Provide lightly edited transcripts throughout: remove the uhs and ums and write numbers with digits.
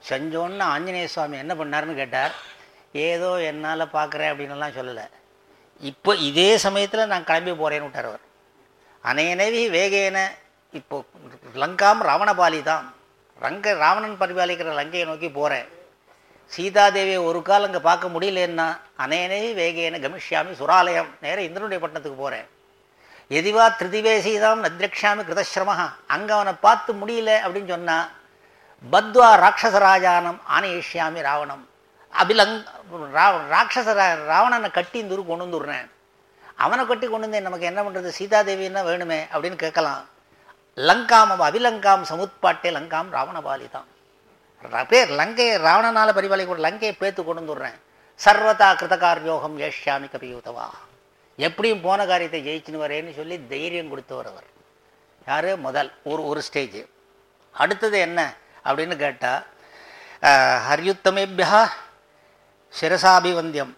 செஞ்சோன்னு ஆஞ்சநேய சுவாமி என்ன பண்ணார்னு கேட்டார். ஏதோ என்னால் பார்க்குறேன் அப்படின்னுலாம் சொல்லலை. இப்போ இதே சமயத்தில் நான் கிளம்பி போகிறேன்னு விட்டார் அவர். அனையனவி வேகேன இப்போ லங்காம் ராவணபாலி தான், ராவணன் பரிபாலிக்கிற லங்கையை நோக்கி போகிறேன். சீதாதேவியை ஒரு கால் அங்கே பார்க்க முடியலன்னா அனையனவி வேகேன கமிஷ்யாமி சுராலயம், நேராக இந்திரனுடைய பட்டணத்துக்கு போகிறேன். எதிவா திருதிவே சீதாம் நத்ரக்ஷாமி கிருதஸ்ரமஹா, அங்கே அவனை பார்த்து முடியல அப்படின்னு சொன்னால் பத்வா ராட்சசராஜானம் ஆனயிஷ்யாமி ராவணம், ராவணனை கட்டி இந்த ஊருக்கு கொண்டு வந்துடுறேன். அவனை கட்டி கொண்டு வந்து நமக்கு என்ன பண்ணுறது, சீதாதேவின்னா வேணுமே அப்படின்னு கேட்கலாம். லங்காம் அபிலங்காம் சமுத்பாட்டே லங்காம் ராவணபாலி தான், பேர் லங்கையை ராவணனால் பரிபாலிக்கூட லங்கையை பேத்து கொண்டு வந்துடுறேன். சர்வதா கிருதகார்யோகம் ஏஷ்யாமி கபியூதவா, எப்படியும் போன காரியத்தை ஜெயிச்சுன்னு வரேன்னு சொல்லி தைரியம் கொடுத்தவர் அவர். யார்? முதல் ஒரு ஸ்டேஜ். அடுத்தது என்ன அப்படின்னு கேட்டால் ஹர்யுத்தமேபியா சிரசாபிவந்தியம்,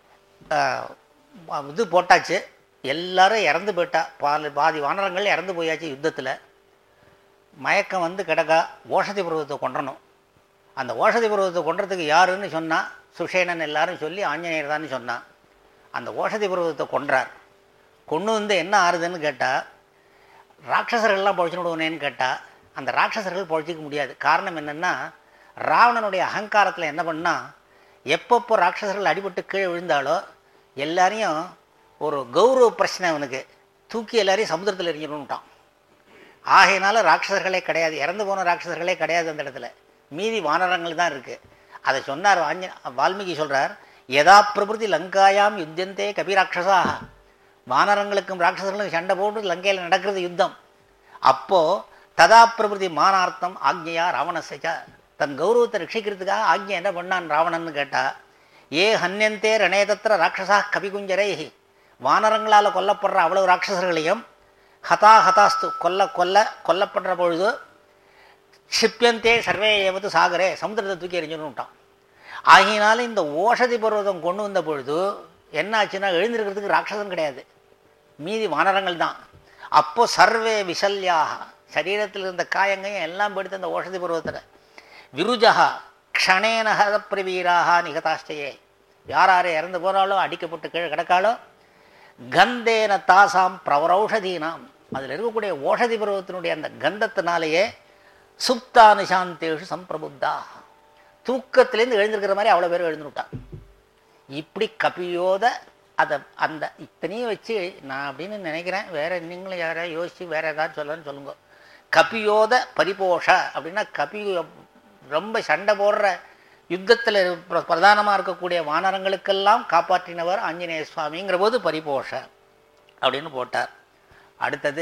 இது போட்டாச்சு, எல்லாரும் இறந்து போயிட்டா, பாதி வானரங்கள் இறந்து போயாச்சு யுத்தத்தில். மயக்கம் வந்து கிடக்கா, ஓஷதி பருவத்தை கொன்றணும். அந்த ஓஷதி பருவத்தை கொன்றதுக்கு யாருன்னு சொன்னால் சுஷேனன் எல்லாரும் சொல்லி ஆஞ்சநேயர் தான் சொன்னான். அந்த ஓஷதி பருவத்தை கொன்றார். கொண்டு வந்து என்ன ஆறுதுன்னு கேட்டால் ராட்சசர்கள்லாம் பொழைச்சு விடுவேன்னு கேட்டால் அந்த ராட்சசர்கள் பொழைச்சிக்க முடியாது. காரணம் என்னென்னா ராவணனுடைய அகங்காரத்தில் என்ன பண்ணால் எப்பப்போ ராட்சசர்கள் அடிபட்டு கீழே விழுந்தாலோ எல்லாரையும் ஒரு கௌரவ பிரச்சனை அவனுக்கு தூக்கி எல்லாரையும் சமுத்திரத்தில் எறிஞ்சிடணுட்டான். ஆகையினால ராட்சசர்களே கிடையாது, இறந்து போன ராட்சசர்களே கிடையாது அந்த இடத்துல, மீதி வானரங்கள் தான் இருக்குது. அதை சொன்னார் வால்மீகி சொல்கிறார், யதா பிரபுதி லங்காயாம் யுத்தியந்தே கபிராட்சசாக, வானரங்களுக்கும் ராட்சசர்களுக்கும் சண்டை போட்டு லங்கையில் நடக்கிறது யுத்தம். அப்போது ததா பிரபுதி மானார்த்தம் ஆக்ஞையா ராவணசைச்சா, தன் கௌரவத்தை ரட்சிக்கிறதுக்காக ஆக்ஞை என்ன பண்ணான் ராவணன்னு கேட்டால், ஏ ஹன்யந்தே ரணேதத்திர ராட்சசா கபிகுஞ்சரை, வானரங்களால் கொல்லப்படுற அவ்வளவு ராட்சசர்களையும் ஹதாஸ்து கொல்லப்படுற பொழுது க்ஷிப்யந்தே சர்வே ஏவது சாகரே, சமுத்திரத்தை தூக்கி எறிஞ்சுன்னுட்டான். ஆகினால இந்த ஓஷதி பர்வதம் கொண்டு வந்த பொழுது என்ன ஆச்சுன்னா எழுந்திருக்கிறதுக்கு ராட்சசன் கிடையாது, மீதி வானரங்கள் தான். அப்போ சர்வே விசல்யாக, சரீரத்தில் இருந்த காயங்கையும் எல்லாம் போயிடுத்து அந்த ஓஷதி பர்வத்தில். விருஜகா க்ஷணேன ஹதப்பிரவீராக நிகதாஷ்டையே, யார் இறந்து போனாலோ அடிக்கப்பட்டு கீழே கிடக்காலோ கந்தேன தாசாம் பிரவரௌஷதீனாம், அதில் இருக்கக்கூடிய ஓஷதி பருவத்தினுடைய அந்த கந்தத்தினாலேயே சுப்தானுசாந்தேஷு சம்பிரபுத்தா, தூக்கத்திலேருந்து எழுந்திருக்கிற மாதிரி அவ்வளோ பேர் எழுந்துட்டான். இப்படி கபியோத அதை அந்த இத்தனையும் வச்சு நான் அப்படின்னு நினைக்கிறேன். வேற நீங்களும் யாராவது யோசிச்சு வேற ஏதாவது சொல்லணும்னு சொல்லுங்க. கபியோத பரிபோஷ அப்படின்னா கபி ரொம்ப சண்டை போடுற யுத்தத்தில் பிரதானமாக இருக்கக்கூடிய வானரங்களுக்கெல்லாம் காப்பாற்றினவர் ஆஞ்சநேய சுவாமிங்கிற போது பரிபோஷ அப்படின்னு போட்டார். அடுத்தது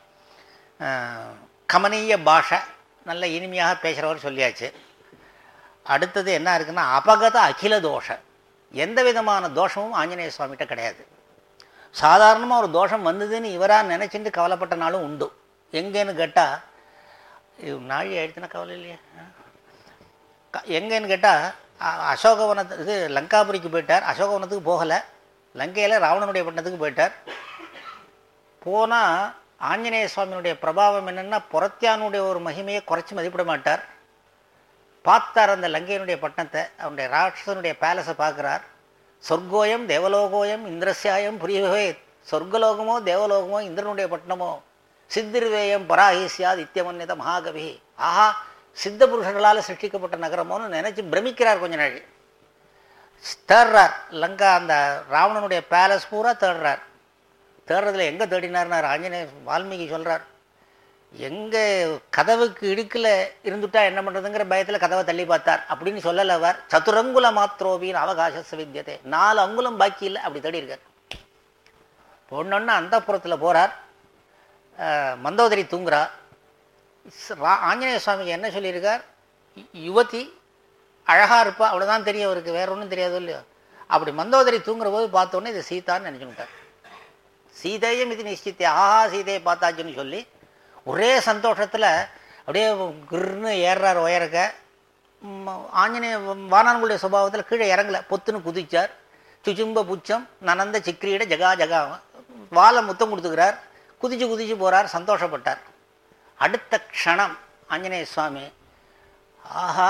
கமனீய பாஷை, நல்ல இனிமையாக பேசுகிறவர் சொல்லியாச்சு. அடுத்தது என்ன இருக்குன்னா அபகத அகில தோஷ, எந்த விதமான தோஷமும் ஆஞ்சநேய சுவாமிகிட்ட கிடையாது. சாதாரணமாக ஒரு தோஷம் வந்ததுன்னு இவராக நினச்சிட்டு கவலைப்பட்ட நாளும் உண்டு. எங்கேன்னு கேட்டால் நாழி ஆயிடுச்சுன்னா கவலை இல்லையா, எங்கேன்னு கேட்டால் அசோகவனத்து இது லங்காபுரிக்கு போயிட்டார், அசோகவனத்துக்கு போகலை, லங்கையில் ராவணனுடைய பட்டணத்துக்கு போயிட்டார். போனால் ஆஞ்சநேய சுவாமியினுடைய பிரபாவம் என்னென்னா புறத்தியானுடைய ஒரு மகிமையை குறைச்சி மதிப்பிட மாட்டார். பார்த்தார் அந்த லங்கையினுடைய பட்டணத்தை, அவனுடைய ராட்சசனுடைய பேலஸை பார்க்குறார். சொர்க்கோயம் தேவலோகோயம் இந்திரஸ்யாயம் புரியவே, சொர்க்கலோகமோ தேவலோகமோ இந்திரனுடைய பட்டணமோ, சித்திர்வேயம் பராஹிசியாத் இத்தியமன்யத மகாகவி, ஆஹா சித்த புருஷர்களால் சிருஷ்டிக்கப்பட்ட நகரமோன்னு நினச்சி பிரமிக்கிறார். கொஞ்ச நாள் தேடுறார், லங்கா அந்த ராவணனுடைய பேலஸ் பூரா தேடுறார். தேடுறதுல எங்கே தேடினார்னார் ஆஞ்சநேய வால்மீகி சொல்கிறார், எங்கே கதவுக்கு இடுக்கில் இருந்துட்டா என்ன பண்ணுறதுங்கிற பயத்தில் கதவை தள்ளி பார்த்தார் அப்படின்னு சொல்லலை அவர். சதுரங்குல மாத்திரோபின்னு அவகாச வித்தியத்தை, 4 அங்குலம் பாக்கி இல்லை அப்படி தேடி இருக்கார். பொண்ணொன்னு அந்த புறத்தில் போகிறார், மந்தோதரி தூங்குறா. ஆஞ்சநேய சுவாமிக்கு என்ன சொல்லியிருக்கார், யுவதி அழகாக இருப்பா அவ்வளோதான் தெரியும் அவருக்கு, வேற ஒன்றும் தெரியாது இல்லையோ. அப்படி மந்தோதரி தூங்குற போது பார்த்தோன்னே இது சீதான்னு நினச்சுக்கிட்டார். சீதையும் இது நிச்சயத்தை, ஆஹா சீதையை பார்த்தாச்சுன்னு சொல்லி ஒரே சந்தோஷத்தில் அப்படியே கிருன்னு ஏறுறார் உயரக்க. ஆஞ்சநேய வானர்களுடைய சுபாவத்தில் கீழே இறங்கலை, பொத்துன்னு குதிச்சார். சுச்சும்ப புச்சம் நனந்த சிக்ரீட ஜகா ஜகா, வாழை முத்தம் கொடுத்துக்கிறார், குதிச்சு போகிறார், சந்தோஷப்பட்டார். அடுத்த க்ஷணம் ஆஞ்சநேய சுவாமி, ஆஹா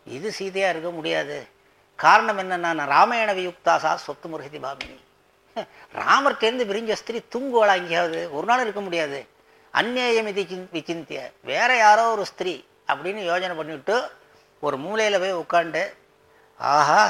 இது சீதையாக இருக்க முடியாது. காரணம் என்னன்னா ராமாயண வியுக்தாசா சொத்து முருகதி பாமினி. ராமர்கிட்டேருந்து விரிஞ்ச ஸ்திரீ தூங்குவாளா எங்கேயாவது? ஒரு நாள் இருக்க முடியாது. அந்நேயம் இது விசிந்திய, வேற யாரோ ஒரு ஸ்திரீ அப்படின்னு யோஜனை பண்ணிவிட்டு ஒரு மூலையில் போய் உட்காண்டு, ஆஹா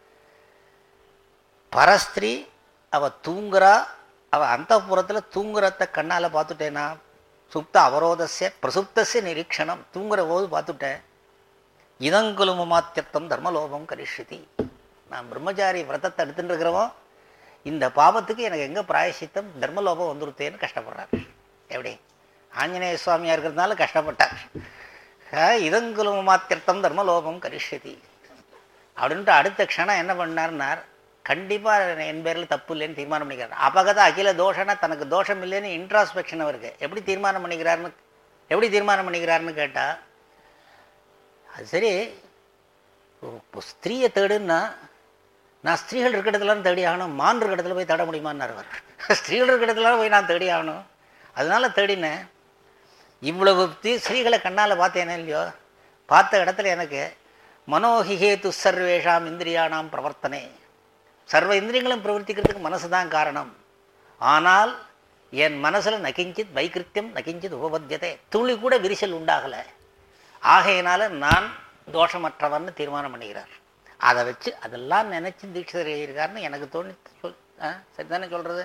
பரஸ்திரீ அவள் தூங்குறா, அவள் அந்த புறத்தில் தூங்குறத கண்ணால் பார்த்துட்டேனா, சுப்த அவரோதஸ்ய பிரசுப்தஸ்ய நிரீக்ஷணம், தூங்குற போது பார்த்துட்டேன். இதங்குலுமாத்தியத்தம் தர்மலோபம் கரிஷதி. நான் பிரம்மச்சாரி விரதத்தை எடுத்துட்டு இருக்கிறவன், இந்த பாவத்துக்கு எனக்கு எங்கே பிராயசித்தம், தர்மலோபம் வந்துருத்தேன்னு கஷ்டப்படுறார். எப்படி? ஆஞ்சநேய சுவாமியாக இருக்கிறதுனால கஷ்டப்பட்டார். இதங்குலுமாத்தியத்தம் தர்மலோபம் கரிஷதி அப்படின்ட்டு அடுத்த க்ஷணம் என்ன பண்ணார்னார், கண்டிப்பாக என் பேரில் தப்பு இல்லைன்னு தீர்மானம் பண்ணிக்கிறார். அபகத அகில தோஷனா தனக்கு தோஷம் இல்லைன்னு இன்ட்ராஸ்பெக்ஷன் அவருக்கு எப்படி தீர்மானம் பண்ணிக்கிறாருன்னு கேட்டால், அது சரி ஸ்திரீயை தேடுன்னா நான் ஸ்திரீகள் இருக்கிற இடத்துலாம் தேடி ஆகணும், மான் இருக்கிற இடத்துல போய் தேட முடியுமான்னார் அவர். ஸ்திரீகள் இருக்கிற இடத்துல போய் நான் தேடி ஆகணும், அதனால தேடினேன். இவ்வளவு ஸ்திரீகளை கண்ணால் பார்த்தேனே இல்லையோ, பார்த்த இடத்துல எனக்கு மனோஹிஹேது சர்வேஷாம் இந்திரியானாம் பிரவர்த்தனை, சர்வ இந்திரியங்களும் பிரவர்த்திக்கிறதுக்கு மனசு தான் காரணம். ஆனால் என் மனசில் நகிஞ்சித் வைக்கிருத்தியம் நகிஞ்சித் உபபத்தியத்தை, துளி கூட விரிசல் உண்டாகலை. ஆகையினால நான் தோஷமற்றவன்னு தீர்மானம் பண்ணுகிறார். அதை வச்சு அதெல்லாம் நினைச்சு தீட்சிதர் எழுதியிருக்காருன்னு எனக்கு தோணி சரிதானே சொல்றது.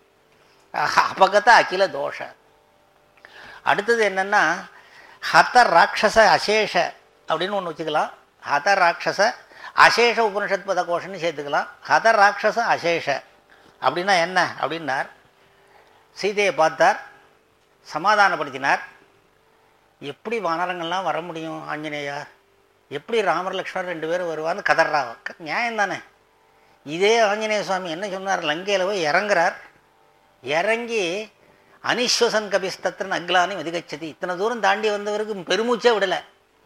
அபகத அகில தோஷ. அடுத்தது என்னன்னா ஹத ராட்சச அசேஷ அப்படின்னு ஒன்று வச்சுக்கலாம். ஹத ராட்சச அசேஷ உபனிஷத் பத கோஷன்னு சேர்த்துக்கலாம். ஹத ராட்சச அசேஷ அப்படின்னா என்ன அப்படின்னார், சீதையை பார்த்தார், சமாதானப்படுத்தினார். எப்படி வானரங்கள்லாம் வர முடியும் ஆஞ்சநேயா, எப்படி ராமர் லக்ஷ்மணர் 2 பேரும் வருவான்னு கதறா. நியாயம் தானே. இதே ஆஞ்சநேய சுவாமி என்ன சொன்னார், லங்கையில் போய் இறங்குறார். இறங்கி அனிஸ்வசன் கபிஸ்தத்திரன் அக்லானி மதிகச்சதி, இத்தனை தூரம் தாண்டி வந்தவருக்கு பெருமூச்சே விடலை.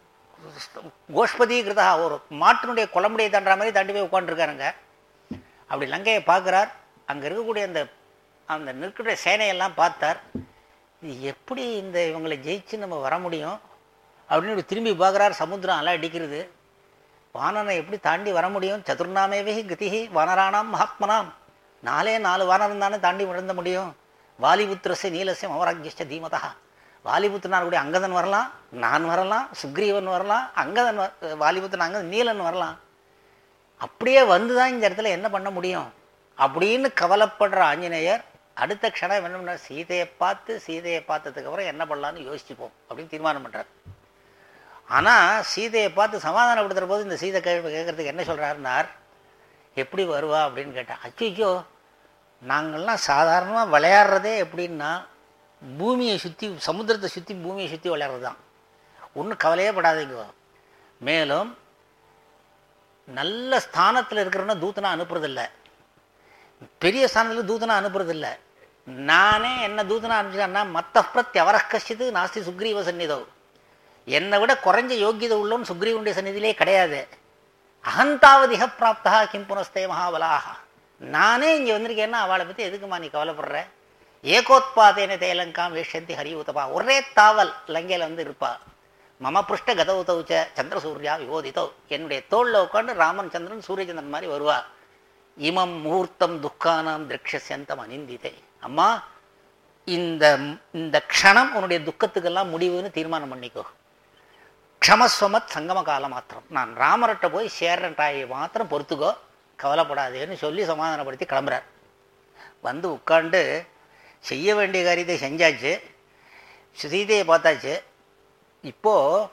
கோஷ்பதி கிருதா, ஒரு மாட்டினுடைய குழம்புடைய தாண்டுற மாதிரி தாண்டி போய் உட்காந்துருக்காருங்க. அப்படி லங்கையை பார்க்குறார். அங்கே இருக்கக்கூடிய அந்த நிற்கிற சேனையெல்லாம் பார்த்தார். இது எப்படி இந்த இவங்களை ஜெயிச்சு நம்ம வர முடியும் அப்படின்னு திரும்பி பார்க்குறார். சமுத்திரம் அலை அடிக்கிறது. வானனை எப்படி தாண்டி வர முடியும்? சதுர்நாமேவே கதிஹி வானரானாம் மகாத்மனாம், 4 வானரம் தானே தாண்டி விழுந்த முடியும். வாலிபுத்திரசை நீலசியம் அவராஜ்ய தீமதா, வாலிபுத்திரனாருடைய அங்கதன் வரலாம், நான் வரலாம், சுக்ரீவன் வரலாம், அங்கதன் வாலிபுத்திரன் அங்கதன் நீலன் வரலாம். அப்படியே வந்துதான் இந்த இடத்துல என்ன பண்ண முடியும் அப்படின்னு கவலைப்படுற ஆஞ்சநேயர் அடுத்த க்ஷணம் என்ன பண்ணார், சீதையை பார்த்ததுக்கு அப்புறம் என்ன பண்ணலான்னு யோசிச்சுப்போம் அப்படின்னு தீர்மானம் பண்ணுறார். ஆனால் சீதையை பார்த்து சமாதானப்படுத்துகிற போது இந்த சீதை கேட்கறதுக்கு என்ன சொல்கிறாருன்னார், எப்படி வருவா அப்படின்னு கேட்டால், அச்சோ நாங்கள்லாம் சாதாரணமாக விளையாடுறதே எப்படின்னா பூமியை சுற்றி, சமுத்திரத்தை சுற்றி பூமியை சுற்றி விளையாடுறது தான், ஒன்றும் கவலையே படாதீங்க. மேலும் நல்ல ஸ்தானத்தில் இருக்கிறோன்னா தூத்தனா அனுப்புறதில்லை, பெரிய ஸ்தானத்தில் தூத்தனா அனுப்புறதில்லை. நானே என்ன தூத்தனா அனுப்பிச்சேன்னா மற்ற பிரத்யவர கஷ்டித்து நாஸ்தி சுக்ரீவ சந்நிதோ, என்னை விட குறைஞ்ச யோக்கியதை உள்ளோன்னு சுக்ரீவனுடைய சந்நிதியிலே கிடையாது. அகந்தாவதிக பிராப்தா கிம் புனஸ்தே மகாபலாக, நானே இங்கே வந்திருக்கேன்னா அவளை பற்றி எதுக்குமா நீ கவலைப்படுற? ஏகோத்பாதேன தேலங்காம் வேஷந்தி ஹரியூதபா, ஒரே தாவல் லங்கையில் வந்து இருப்பா. மம பிருஷ்ட கதவுதவுச்ச சந்திர சூர்யா விவோதித்தோ, என்னுடைய தோளில் உட்காந்து ராமன் சந்திரன் சூரியச்சந்திரன் மாதிரி வருவா. இமம் முகூர்த்தம் துக்கானாம் திரக்ஷந்தம் அனிந்திதே, அம்மா இந்த க்ஷணம் உன்னுடைய துக்கத்துக்கெல்லாம் முடிவுன்னு தீர்மானம் பண்ணிக்கோ. க்ஷமஸ்வமத் சங்கம காலம் மாத்திரம், நான் ராமர்கிட்ட போய் சேர்றேன்டாயை மாத்திரம் பொறுத்துக்கோ, கவலைப்படாதேன்னு சொல்லி சமாதானப்படுத்தி கிளம்புறார். வந்து உட்காண்டு செய்ய வேண்டிய காரியத்தை செஞ்சாச்சு, சீதையை பார்த்தாச்சு. இப்போது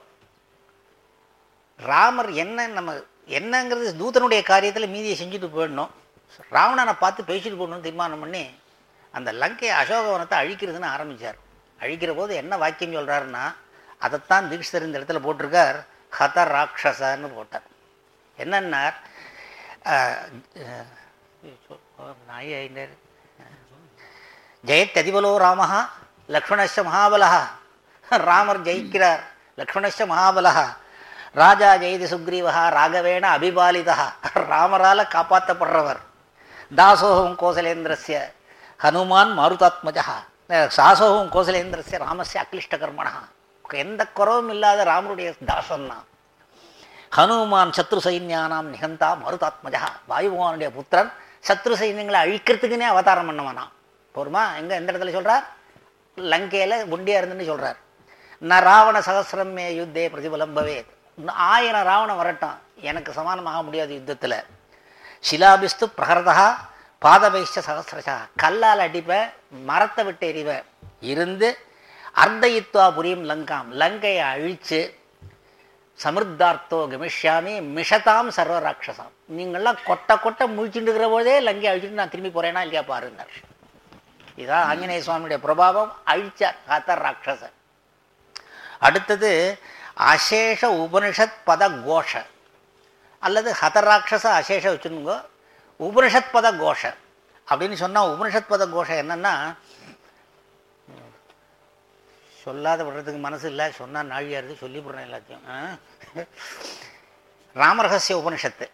ராமர் என்னங்கிறது தூதனுடைய காரியத்தில் மீதியை செஞ்சுட்டு போயிடணும், ராவணனை பார்த்து பேசிட்டு போடணும்னு தீர்மானம் பண்ணி அந்த லங்கையை அசோகவனத்தை அழிக்கிறதுன்னு ஆரம்பித்தார். அழிக்கிற போது என்ன வாக்கியம் சொல்கிறாருன்னா, அதைத்தான் தீட்சிதர் இந்த இடத்துல போட்டிருக்கார், ஹத ராட்சசன்னு போட்டார். என்னன்னார், ஜெயத் அதிபலோ ராமஹா லக்ஷ்மணஸ்ய மகாபலஹா, ராமர் ஜெயிக்கிறார், லக்ஷ்மணஸ்ய மகாபலஹா, ராஜா ஜெயதி சுக்ரீவஹா ராகவேண அபிபாலிதா, ராமரால் காப்பாற்றப்படுறவர், தாசோகம் கோசலேந்திரஸ்ய ஹனுமான் மாருதாத்மஜா, சாசோகம் கோசலேந்திரஸ்ய ராமஸ்ய அக்லிஷ்ட கர்மணா, எந்த குறவும் இல்லாத ராமருடைய தாசன்னா, ஹனுமான் சத்ரு சைன்யானாம் நிகந்தா மருதாத்மஜா, வாயுபகவானுடைய புத்திரன் சத்ரு சைன்யங்களை அழிக்கிறதுக்குன்னே அவதாரம் பண்ணவனா. போருமா? எங்க எந்த இடத்துல சொல்றார்? லங்கையில ஒண்டியா இருந்துன்னு சொல்றார். ந ராவண சகசிரம் மே யுத்தே பிரதிபலம் பவேத். 1000 ராவணம் வரட்டும், எனக்கு சமானமாக முடியாது யுத்தத்தில். சிலாபிஸ்து பிரகரதா பாதபைஷ்ட சகசிரசா, கல்லால் அடிப்ப, மரத்தை விட்டு எறிவ இருந்து அர்த்தயித்வா புரியும் லங்காம், லங்கையை அழிச்சு சமிருத்தார்த்தோ கமிஷ்யாமி மிஷதாம் சர்வ ராட்சசாம், நீங்கள்லாம் கொட்டை கொட்டை முழிச்சுட்டு இருக்கிற போதே லங்கை அழிச்சுட்டு நான் திரும்பி போறேன்னா இல்லையா பாருங்க. இதான் ஆஞ்சநேய சுவாமியுடைய பிரபாவம். அழிச்சார் காத்தார் ராட்சசன். அடுத்தது அசேஷ உபனிஷத் பத கோஷ அல்லது ஹதராட்சச அசேஷ வச்சுருங்க. உபனிஷத் பத கோஷ அப்படின்னு சொன்னால், உபனிஷத் பத கோஷம் என்னன்னா, சொல்லாத விடுறதுக்கு மனசு இல்லை, சொன்னால் நாழியாக இருக்குது, சொல்லி விடுறேன் எல்லாத்தையும். ராமரகசிய உபனிஷத்து.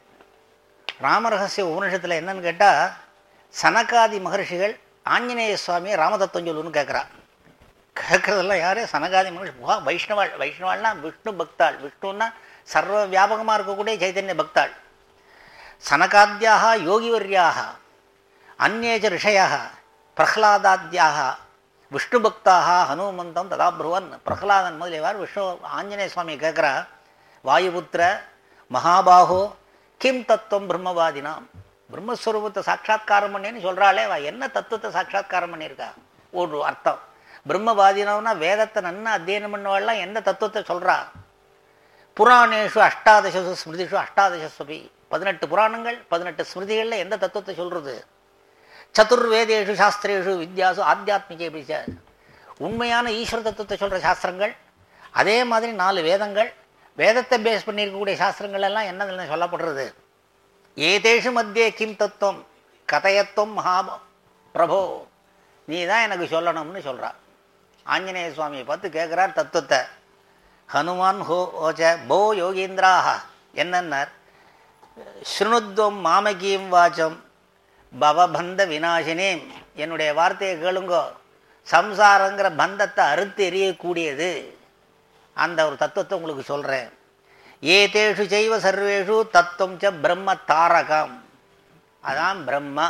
ராமரகசிய உபனிஷத்தில் என்னன்னு கேட்டால், சனகாதி மகர்ஷிகள் ஆஞ்சநேய சுவாமியை ராமதத்துவம் சொல்லுன்னு கேட்குறா. கேட்குறதெல்லாம் யார்? சனகாதி மகர்ஷி. வைஷ்ணவாள். வைஷ்ணவாள்னா விஷ்ணு பக்தாள். விஷ்ணுன்னா சர்வ வியாபகமாக இருக்கக்கூடிய சைத்தன்ய பக்தாள். சனகாத்யாக யோகிவர்யாக அந்நேஜ ரிஷயாக பிரஹ்லாதாத்யாக விஷ்ணு பக்தாக ஹனுமந்தம் ததா புருவன். பிரஹ்லாதன் முதலியவார் விஷ்ணு ஆஞ்சநேய சுவாமியை கேட்குறா, வாயுபுத்திர மகாபாகோ கிம் தத்துவம் பிரம்மவாதினாம், பிரம்மஸ்வரூபத்தை சாட்சா்காரம் பண்ணேன்னு சொல்கிறாளே, என்ன தத்துவத்தை சாட்சா்காரம் பண்ணியிருக்கா? ஒரு அர்த்தம். பிரம்மவாதினம்னா வேதத்தை நன்னா அத்தியனம் பண்ணவாள்லாம் எந்த தத்துவத்தை சொல்கிறா? புராணேஷு அஷ்டாதசு ஸ்மிருதிஷு அஷ்டாதசஸ்வபி, 18 புராணங்கள் 18 ஸ்மிருதிகளில் எந்த தத்துவத்தை சொல்கிறது? சதுர்வேதேஷு சாஸ்திரேஷு வித்யாசு ஆத்தியாத்மிகே பிடிச்ச, உண்மையான ஈஸ்வர தத்துவத்தை சொல்கிற சாஸ்திரங்கள். அதே மாதிரி 4 வேதங்கள், வேதத்தை பேஸ் பண்ணியிருக்கக்கூடிய சாஸ்திரங்கள் எல்லாம் என்ன சொல்லப்படுறது? ஏதேஷு மத்தியே கிம் தத்துவம் கதயத்துவம் மகா பிரபோ, நீ தான் எனக்கு சொல்லணும்னு சொல்கிறா. ஆஞ்சநேய சுவாமியை பார்த்து கேட்குறார் தத்துவத்தை. ஹனுமான் ஹோ ஓச்ச போ யோகீந்திராக என்னன்னார், ஸ்ருணுத்வம் மாமகீம் வாச்சம் பவபந்த விநாசினேம், என்னுடைய வார்த்தையை கேளுங்கோ, சம்சாரங்கிற பந்தத்தை அறுத்து எறியக்கூடியது அந்த ஒரு தத்துவத்தை உங்களுக்கு சொல்கிறேன். ஏதேஷு செய்வ சர்வேஷு தத்துவம் ச பிரம்ம தாரகம், அதான் பிரம்ம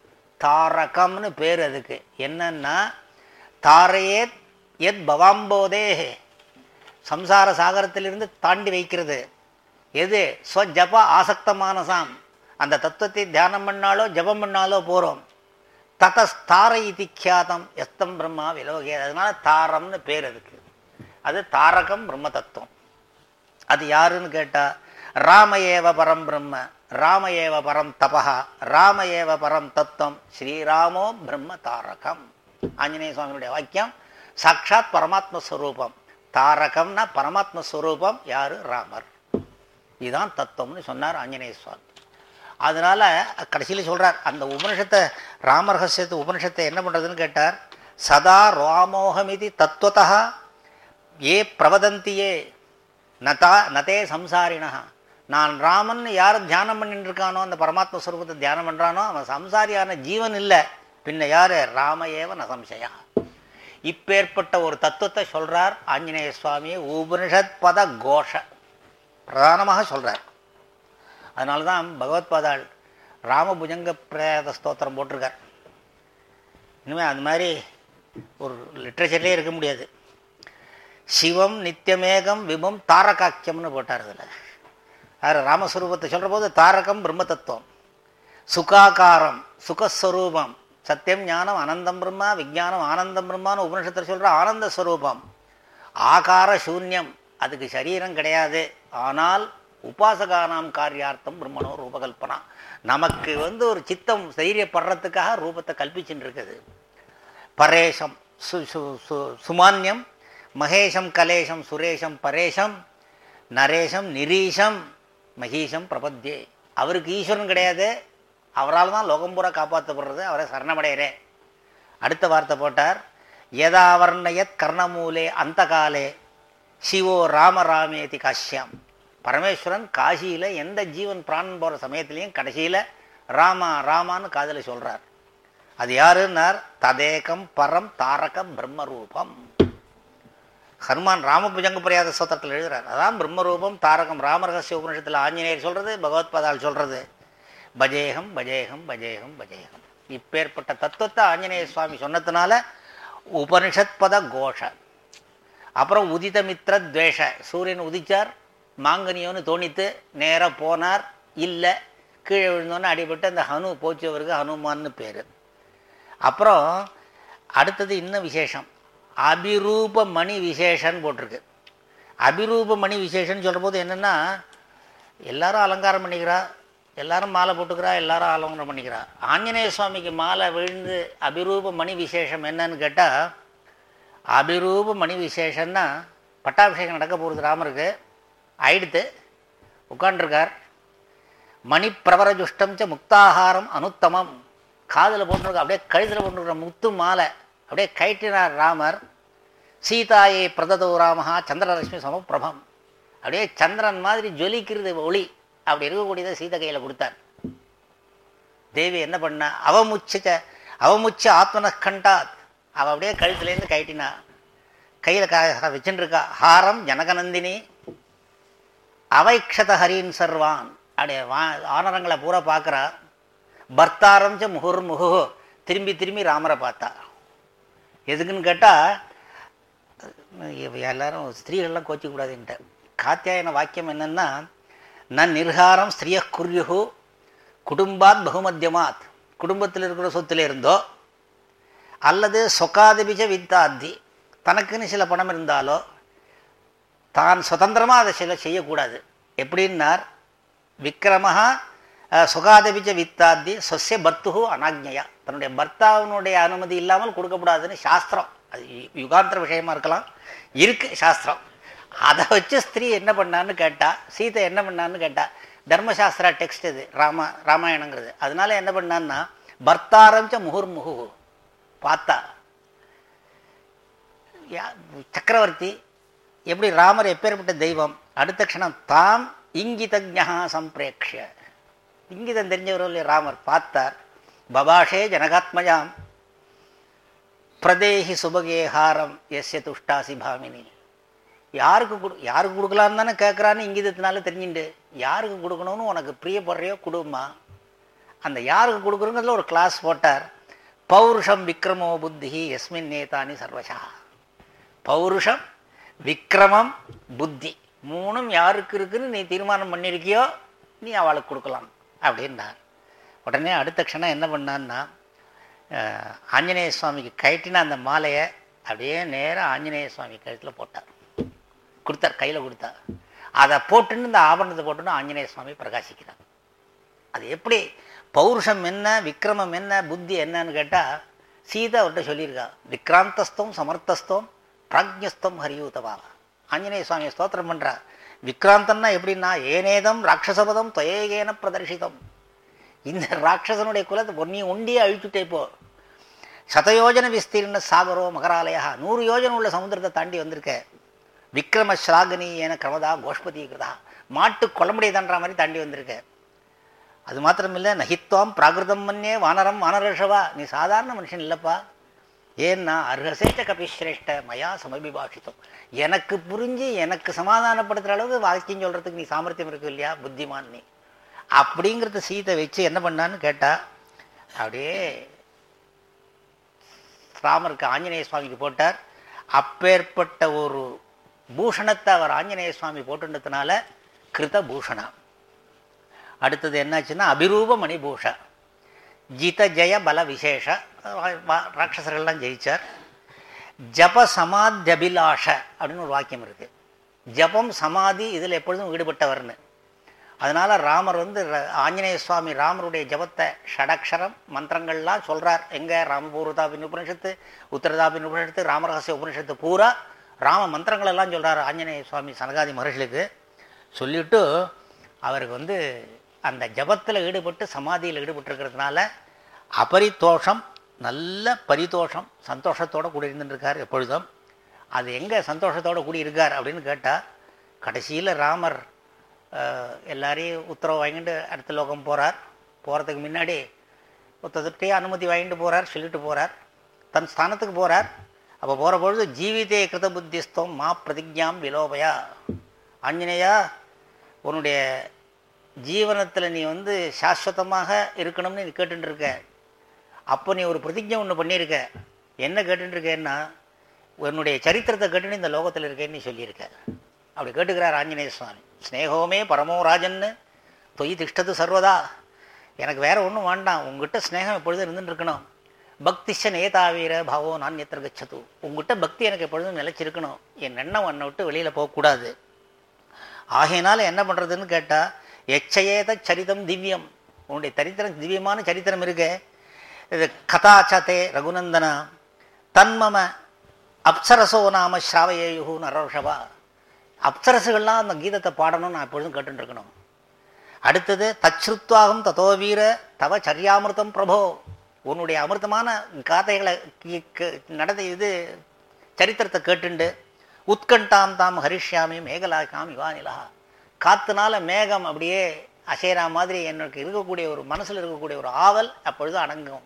தாரகம்னு பேர். அதுக்கு என்னன்னா, தாரையே எத் பவாம்போதே, சம்சார சாகரத்திலிருந்து தாண்டி வைக்கிறது எது? ஸ்வஜப ஆசக்த மானசாம், அந்த தத்துவத்தை தியானம் பண்ணாலோ ஜபம் பண்ணாலோ போகிறோம். ததஸ்தார இதி கியாதம் எஸ்தம் பிரம்மா விலோகே, அதனால தாரம்னு பேர் அதுக்கு. அது தாரகம் பிரம்ம தத்துவம். அது யாருன்னு கேட்டால், ராமயேவ பரம் பிரம்ம, ராமயேவ பரம் தபஹா, ராமயேவ பரம் தத்துவம், ஸ்ரீராமோ பிரம்ம தாரகம். ஆஞ்சநேய சுவாமியுடைய வாக்கியம். சாட்சாத் பரமாத்மஸ்வரூபம். தாரகம்னா பரமாத்மஸ்வரூபம் யாரு? ராமர். இதுதான் தத்துவம்னு சொன்னார் ஆஞ்சநேய சுவாமி. அதனால கடைசியில் சொல்றார், அந்த உபனிஷத்தை ராமரகசியத்து உபனிஷத்தை என்ன பண்றதுன்னு கேட்டார், சதா ராமோகமிதி தத்துவத்தா ஏ பிரவதந்தியே நதே சம்சாரிணா, நான் ராமன் யார் தியானம் பண்ணிட்டு இருக்கானோ, அந்த பரமாத்ம ஸ்வரூபத்தை தியானம் பண்றானோ, அவன் சம்சாரியான ஜீவன் இல்லை, பின்ன யாரு? ராமயேவ நசம்சயா. இப்பேற்பட்ட ஒரு தத்துவத்தை சொல்றார் ஆஞ்சநேய சுவாமியை உபனிஷத் பத கோஷ பிரதானமாக சொல்றார். அதனால தான் பகவத்பாதாள் ராமபுஜங்க பிரேத ஸ்தோத்திரம் போட்டிருக்கார். இனிமேல் அது மாதிரி ஒரு லிட்ரேச்சர்லேயே இருக்க முடியாது. சிவம் நித்தியமேகம் விபம் தாரகாக்கியம்னு போட்டார். அதில் யார்? ராமஸ்வரூபத்தை சொல்கிற போது தாரகம் பிரம்ம தத்துவம், சுகாகாரம் சுகஸ்வரூபம், சத்தியம் ஞானம் அனந்தம் பிரம்மா, விஜானம் ஆனந்தம் பிரம்மான்னு உபனிஷத்தில் சொல்கிற ஆனந்த ஸ்வரூபம், ஆகார சூன்யம், அதுக்கு சரீரம் கிடையாது, ஆனால் உபாசகானாம் காரியார்த்தம் பிரம்மனோ ரூபகல்பனா, நமக்கு ஒரு சித்தம் தைரியப்படுறதுக்காக ரூபத்தை கல்பிச்சுட்டு இருக்குது. பரேஷம் சுமான்யம், மகேஷம் கலேஷம் சுரேஷம் பரேஷம் நரேஷம் நிரீஷம் மகீஷம் பிரபத்யே. அவருக்கு ஈஸ்வரன் கிடையாது, அவரால் தான் லோகம்பூரா காப்பாற்றப்படுறது, அவரை சரணமடைகிறேன். அடுத்த வார்த்தை போட்டார், யதாவர்ணயத் கர்ணமூலே அந்த காலே சிவோ ராமராமேதி காஷ்யாம். பரமேஸ்வரன் காசியில் எந்த ஜீவன் பிராணன் போகிற சமயத்திலையும் கடைசியில் ராமா ராமான்னு காதில் சொல்கிறார். அது யாருன்னார்? ததேகம் பரம் தாரக பிரம்மரூபம். ஹனுமான் ராமபுஜங்க பிரயாத ஸ்தோத்திரத்தில் எழுதுறார். அதான் பிரம்மரூபம் தாரகம் ராமரகசிய உபனிஷத்தில் ஆஞ்சநேயர் சொல்கிறது, பகவத்பாதால் சொல்கிறது. பஜேகம் பஜேகம் பஜேகம் பஜேகம். இப்பேற்பட்ட தத்துவத்தை ஆஞ்சநேய சுவாமி சொன்னதுனால உபனிஷத் பத கோஷ. அப்புறம் உதிதமித்ர துவேஷ. சூரியன் உதிச்சார், மாங்கனியோன்னு தோணித்து நேராக போனார், இல்லை கீழே விழுந்தோன்னு அடிபட்டு அந்த ஹனு போச்சவருக்கு ஹனுமான்னு பேர். அப்புறம் அடுத்தது இன்னும் விசேஷம், அபிரூப மணி விசேஷன்னு போட்டிருக்கு. அபிரூப மணி விசேஷன்னு சொல்கிற போது என்னென்னா, எல்லாரும் அலங்காரம் பண்ணிக்கிறா, எல்லாரும் மாலை போட்டுக்கிறா, எல்லாரும் அலங்காரம் பண்ணிக்கிறா. ஆஞ்சநேய சுவாமிக்கு மாலை விழுந்து அபிரூப மணி விசேஷம் என்னன்னு கேட்டால், அபிரூப மணி விசேஷன்னா பட்டாபிஷேகம் நடக்க போகிறது ராமருக்கு. ஆயிடுத்து, உட்காண்டிருக்கார். மணி பிரவரஜுஷ்டம் ச முக்தாகாரம் அனுத்தமம். காதில் போட்டுருக்க, அப்படியே கழுத்தில் போட்டுருக்கிற முத்து மாலை அப்படியே கைட்டினார் ராமர். சீதாயை பிரததோ ராமஹா சந்திரலட்சுமி சமப்பிரபம். அப்படியே சந்திரன் மாதிரி ஜொலிக்கிறது ஒளி. அப்படி இருக்கக்கூடியதை சீதை கையில் கொடுத்தார். தேவி என்ன பண்ணா, அவமுச்ச ஆத்மனக்கண்டாத். அவள் அப்படியே கழுத்துலேருந்து கைட்டினா, கையில் வச்சுருக்கா ஹாரம் ஜனகநந்தினி அவைக்ஷத ஹரின் சர்வான். அப்படியே ஆனரங்களை பூரா பார்க்குறா. பர்த்தாரம் ச முகுர்முகு. திரும்பி திரும்பி ராமரை பார்த்தா. எதுக்குன்னு கேட்டால், எல்லாரும் ஸ்திரீகள்லாம் கோச்சிக்கூடாதுன்ட்டு காத்தியாயன வாக்கியம் என்னென்னா, ந நிர்காரம் ஸ்திரிய குர்யுகு குடும்பாத் பகுமத்தியமாத். குடும்பத்தில் இருக்கிற சொத்துல இருந்தோ அல்லது சொகாதிபிஜ வித்தாத்தி, தனக்குன்னு சில பணம் இருந்தாலோ தான் சுதந்திரமாக அதை சில செய்யக்கூடாது. எப்படின்னார், விக்ரமஹா சுகாதபிச்ச வித்தாத்தி சொஸ்ய பர்த்துகு அனாக்ஞையா. தன்னுடைய பர்த்தாவினுடைய அனுமதி இல்லாமல் கொடுக்கக்கூடாதுன்னு சாஸ்திரம். அது யுகாந்திர விஷயமா இருக்கலாம், இருக்கு சாஸ்திரம். அதை வச்சு ஸ்திரீ என்ன பண்ணான்னு கேட்டா, சீதை என்ன பண்ணான்னு கேட்டா, தர்மசாஸ்திரா டெக்ஸ்ட் இது ராமாயணங்கிறது. அதனால என்ன பண்ணான்னா, பர்த்தாரஞ்ச முகுர்முகு பார்த்தா. சக்கரவர்த்தி எப்படி ராமர் எப்பேற்பட்ட தெய்வம். அடுத்த க்ஷணம் தாம் இங்கிதஜ்ஞா சம்பிரேக்ஷ. இங்கிதம் தெரிஞ்சவர்கள் ராமர் பார்த்தார். பபாஷே ஜனகாத்மஜாம் பிரதேஹி சுபகேஹாரம் எஸ்ய துஷ்டாசி பாமினி. யாருக்கு கொடுக்கலான்னு தானே கேட்குறான்னு இங்கிதத்தினால தெரிஞ்சுண்டு, யாருக்கு கொடுக்கணும்னு உனக்கு பிரியப்படுறையோ கொடுமா. அந்த யாருக்கு கொடுக்குறோங்கிறதுல ஒரு கிளாஸ் போட்டார். பௌருஷம் விக்ரமோ புத்தி எஸ்மின் நேதானி சர்வசா. பௌருஷம் விக்ரமம் புத்தி மூணும் யாருக்கு இருக்குன்னு நீ தீர்மானம் பண்ணியிருக்கியோ நீ அவளுக்கு கொடுக்கலாம் அப்படின்னார். உடனே அடுத்த க்ஷணம் என்ன பண்ணான்னா, ஆஞ்சநேய சுவாமிக்கு கைட்டின அந்த மாலையை அப்படியே நேராக ஆஞ்சநேய சுவாமி கழுத்தில் போட்டார், கொடுத்தார், கையில் கொடுத்தார். அதை போட்டுன்னு இந்த ஆபரணத்தை போட்டுன்னு ஆஞ்சநேய சுவாமி பிரகாசிக்கிறார். அது எப்படி பௌருஷம் என்ன, விக்ரமம் என்ன, புத்தி என்னன்னு கேட்டால், சீதா அவர்கிட்ட சொல்லியிருக்கா, விக்ராந்தஸ்தம் சமர்த்தஸ்தம் பிராஜ்யஸ்தம் ஹரியூதவா. ஆஞ்சநேய சுவாமியை ஸ்தோத்திரம் பண்ணுறார். விக்ராந்தம்னா எப்படின்னா, ஏனேதம் ராட்சசபதம் தொயேகேன பிரதர்ஷிதம். இந்த ராட்சசனுடைய குலத்தை நீ ஒண்டியே அழிச்சுட்டே போ. சதயோஜன விஸ்தீர்ண சாகரோ மகராலயா. 100 யோஜனை உள்ள சமுத்திரத்தை தாண்டி வந்திருக்க. விக்ரம ஸ்லாகனி என கிரமதா கோஷ்பதி கிருதா. மாட்டு கொலமுடைய தாண்டா மாதிரி தாண்டி வந்திருக்க. அது மாத்திரமில்லை, நகித்வாம் பிராகிருதம் மன்னே வானரம் வானரஷவா. நீ சாதாரண மனுஷன் இல்லைப்பா. ஏன்னா அர்ஹசேச்ச கபிஸ்ரேஷ்ட மயா சமபிபாஷித்தம். எனக்கு புரிஞ்சு எனக்கு சமாதானப்படுத்துகிற அளவுக்கு வாக்கியம் சொல்கிறதுக்கு நீ சாமர்த்தியம் இருக்கு இல்லையா, புத்திமான் நீ. அப்படிங்கிறத சீதை வச்சு என்ன பண்ணான்னு கேட்டால், அப்படியே ராமருக்கு ஆஞ்சநேய சுவாமிக்கு போட்டார். அப்பேற்பட்ட ஒரு பூஷணத்தை அவர் ஆஞ்சநேய சுவாமி போட்டுன்றதுனால கிருத பூஷணா. அடுத்தது என்னாச்சுன்னா அபிரூப மணிபூஷ. ஜித ஜெய பல விசேஷ. ராட்சசர்கள்லாம் ஜெயிச்சார். ஜப சமாத்யபிலாஷ அப்படின்னு ஒரு வாக்கியம் இருக்குது. ஜபம் சமாதி இதில் எப்பொழுதும் ஈடுபட்டவர்னு. அதனால் ராமர் ஆஞ்சநேய சுவாமி ராமருடைய ஜபத்தை ஷடக்ஷரம் மந்திரங்கள்லாம் சொல்கிறார். எங்கே ராமபூர்வதாபின் உபனிஷத்து, உத்தரதாபின் உபனிஷத்து, ராமரகசிய உபனிஷத்து பூரா ராம மந்திரங்கள் எல்லாம் சொல்கிறார் ஆஞ்சநேய சுவாமி சனகாதி மகர்ஷிகளுக்கு. சொல்லிவிட்டு அவருக்கு அந்த ஜபத்தில் ஈடுபட்டு சமாதியில் ஈடுபட்டிருக்கிறதுனால அபரிதோஷம், நல்ல பரிதோஷம், சந்தோஷத்தோடு கூடி இருந்துருக்கார் எப்பொழுதும். அது எங்கே சந்தோஷத்தோடு கூடி இருக்கார் அப்படின்னு கேட்டால், கடைசியில் ராமர் எல்லாரையும் உத்தரவு வாங்கிட்டு அடுத்த லோகம் போகிறார். போகிறதுக்கு முன்னாடி ஒருத்தர்கிட்டே அனுமதி வாங்கிட்டு போகிறார், சொல்லிட்டு போகிறார். தன் ஸ்தானத்துக்கு போகிறார். அப்போ போகிற பொழுது ஜீவிதே கிருத புத்திஸ்தோம் மா பிரதிஜாம் விலோபயா, ஆஞ்சநேயா உன்னுடைய ஜீவனத்தில் நீ சாஸ்வதமாக இருக்கணும்னு நீ கேட்டுட்டு இருக்க. அப்போ நீ ஒரு பிரதிஜை ஒன்று பண்ணியிருக்க. என்ன கேட்டுட்டு இருக்கேன்னா, உன்னுடைய சரித்திரத்தை கேட்டுன்னு இந்த லோகத்தில் இருக்கேன்னு நீ சொல்லியிருக்க. அப்படி கேட்டுக்கிறார் ஆஞ்சநேய சுவாமி. ஸ்னேகோமே பரமோ ராஜன்னு தொய் திஷ்டது சர்வதா, எனக்கு வேற ஒன்றும் வேண்டாம், உங்ககிட்ட ஸ்னேகம் எப்பொழுதும் இருந்துட்டு இருக்கணும். பக்திஷ நேதாவீர பாவோ நான் எத்திர கச்சது, உங்ககிட்ட பக்தி எனக்கு எப்பொழுதும் நிலைச்சிருக்கணும், என் எண்ணம் என்னை விட்டு வெளியில் போகக்கூடாது. ஆகையினால என்ன பண்ணுறதுன்னு கேட்டால், எச்சயேத சரிதம் திவ்யம், உன்னுடைய சரித்திரம் திவ்யமான சரித்திரம் இருக்கு. இது கதாச்சதே ரகுநந்தனா தன்மம அப்சரசோ நாம ஸ்ராவயேயு நரோஷவா, அப்சரசுகள்லாம் அந்த கீதத்தை பாடணும்னு நான் எப்பொழுதும் கேட்டுருக்கணும். அடுத்தது தச்ருத்வாகம் ததோ வீர தவ சர்யாமிருதம் பிரபோ, உன்னுடைய அமிர்தமான காதைகளை நடந்த சரித்திரத்தை கேட்டுண்டு உத்கண்டாம் தாம் ஹரிஷ்யாமி மேகலாக்காம் இவானிலா, காத்துனால மேகம் அப்படியே அசைரா மாதிரி எனக்கு இருக்கக்கூடிய ஒரு மனசில் இருக்கக்கூடிய ஒரு ஆவல் அப்பொழுது அடங்கும்.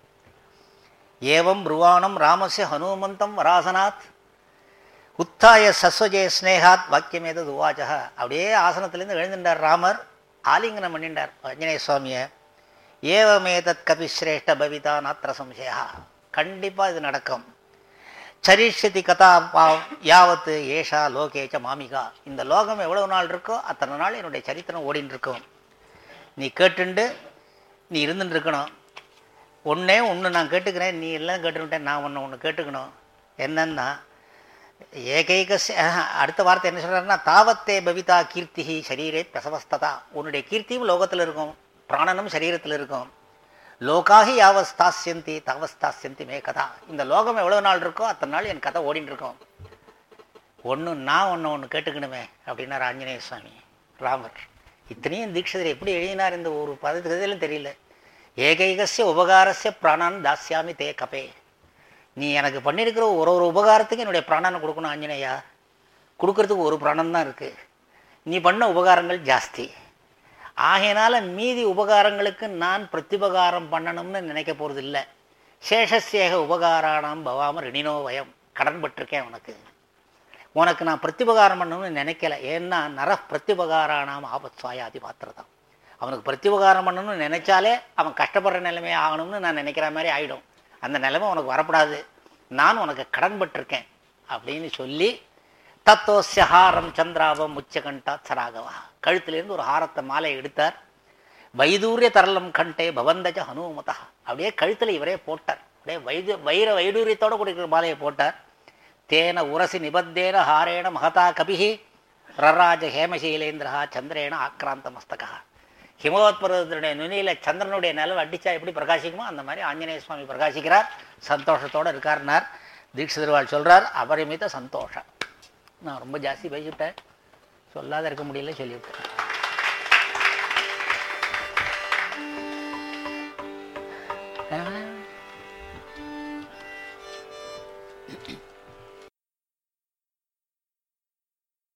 ஏவம் ப்ருவாணம் ராமஸ்ய ஹனுமந்தம் வராசனாத் உத்தாய சஸ்வஜே ஸ்னேகாத் வாக்கியமேத துவாச்சக, அப்படியே ஆசனத்திலேருந்து எழுந்துட்டார் ராமர், ஆலிங்கனம் பண்ணிட்டார் ஆஞ்சநேய சுவாமியை. ஏவமேதத் கபி சிரேஷ்ட பவிதா நாத்திர சம்சயா, கண்டிப்பாக இது நடக்கும். சரிஷ்யதி கதா யாவத்து ஏஷா லோகேச்ச மாமிகா, இந்த லோகம் எவ்வளவு நாள் இருக்கோ அத்தனை நாள் என்னுடைய சரித்திரம் ஓடின்னு இருக்கும். நீ கேட்டுண்டு நீ இருந்துட்டு இருக்கணும். ஒன்றே ஒன்று நான் கேட்டுக்கிறேன், நீ எல்லாம் கேட்டுக்கிட்டேன், நான் ஒன்று கேட்டுக்கணும். என்னன்னா ஏகைக, அடுத்த வார்த்தை என்ன சொல்கிறாருன்னா, தாவத்தே பவிதா கீர்த்தி சரீரே பிரசவஸ்ததா, உன்னுடைய கீர்த்தியும் லோகத்தில் இருக்கும், பிராணனும் சரீரத்தில் இருக்கும். லோகாகி யாவஸ்தாசியந்தி தாவஸ்தாசியந்தி மே கதா, இந்த லோகம் எவ்வளோ நாள் இருக்கோ அத்தனை நாள் என் கதை ஓடின்னு இருக்கும். நான் ஒன்று கேட்டுக்கணுமே அப்படின்னார் ஆஞ்சநேய சுவாமி. ராமர் இத்தனையும் தீட்சிதர் எப்படி எழுதினார் இந்த ஒரு பதத்துக்கு தெரியல. ஏகைகசிய உபகாரஸ்ய பிராணான் தாஸ்யாமி தே கபே, நீ எனக்கு பண்ணியிருக்கிற ஒரு உபகாரத்துக்கு என்னுடைய பிராணனை கொடுக்கணும் ஆஞ்சநேயா, கொடுக்கறதுக்கு ஒரு பிராணம் தான் இருக்குது, நீ பண்ண உபகாரங்கள் ஜாஸ்தி. ஆகையினால மீதி உபகாரங்களுக்கு நான் பிரத்யுபகாரம் பண்ணணும்னு நினைக்க போகிறது இல்லை. சேஷசேக உபகாரானாம் பவாம ரிணினோ வயம், கடன் பட்டிருக்கேன் உனக்கு நான் பிரத்யுபகாரம் பண்ணணும்னு நினைக்கல. ஏன்னா நர பிரத்யுபகாரானாம் ஆபத் சுவாயாதி பாத்திரதான், அவனுக்கு பிரத்யுபகாரம் பண்ணணும்னு நினைச்சாலே அவன் கஷ்டப்படுற நிலைமையே ஆகணும்னு நான் நினைக்கிற மாதிரி ஆகிடும். அந்த நிலைமை உனக்கு வரப்படாது, நான் உனக்கு கடன் பட்டிருக்கேன் அப்படின்னு சொல்லி தத்தோஸ்ய ஹாரம் சந்திராபம் உச்சகண்டா சராகவா, கழுத்திலிருந்து ஒரு ஹாரத்தை மாலை எடுத்தார். வைதூரிய தரலம் கண்டே பவந்தஜ ஹனுமதா, அப்படியே கழுத்தில் இவரே போட்டார். அப்படியே வைடூரியத்தோடு கொடுக்கிற மாலையை போட்டார். தேன உரசி நிபத்தேன ஹாரேண மகதா கபிஹி ரராஜ ஹேமசீலேந்திரா சந்திரேன ஆக்ராந்த மஸ்தகா, ஹிமவத் பர்வதத்தினுடைய நுனியில் சந்திரனுடைய நிலவு அடித்தா எப்படி பிரகாசிக்குமோ அந்த மாதிரி ஆஞ்சநேய சுவாமி பிரகாசிக்கிறார். சந்தோஷத்தோடு இருக்காருனார். தீட்சிதர்வாள் சொல்கிறார், அபரிமித சந்தோஷம். நான் ரொம்ப ஜாஸ்தி பேசிவிட்டேன், சொல்லாத இருக்க முடியல, சொல்லிவிட்டேன்.